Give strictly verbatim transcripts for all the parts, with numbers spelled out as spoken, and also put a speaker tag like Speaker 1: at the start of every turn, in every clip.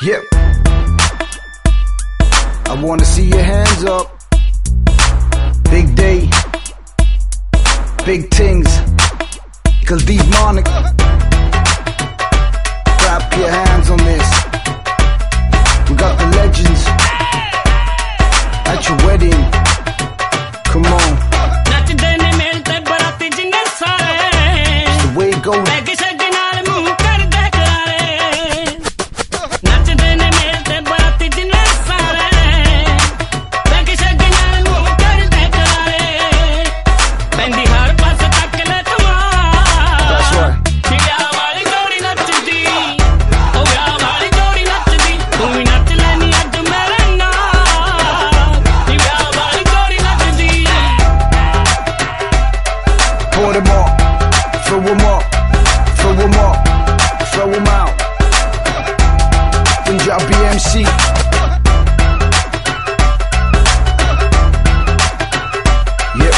Speaker 1: Yep. I wanna see your hands up. Big day, big things, cause these Monica. Clap your hands on this. We got the legends at your wedding. Come on. It's the way it goes. Throw them up, throw them up, throw them up, throw them out. Punjabi M C. Yep.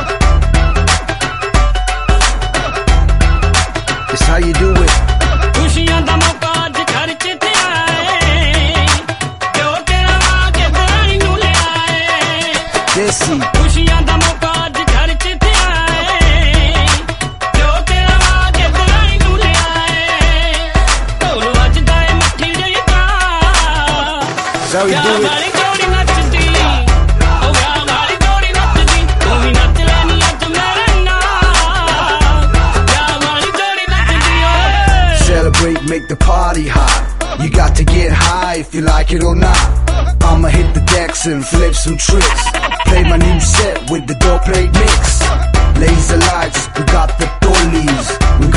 Speaker 1: It's how you do it. Desi. That's how you do it. Celebrate, make the party hot. You got to get high if you like it or not. I'ma hit the decks and flip some tricks. Play my new set with the dope plate mix. Laser lights, we got the dollies. We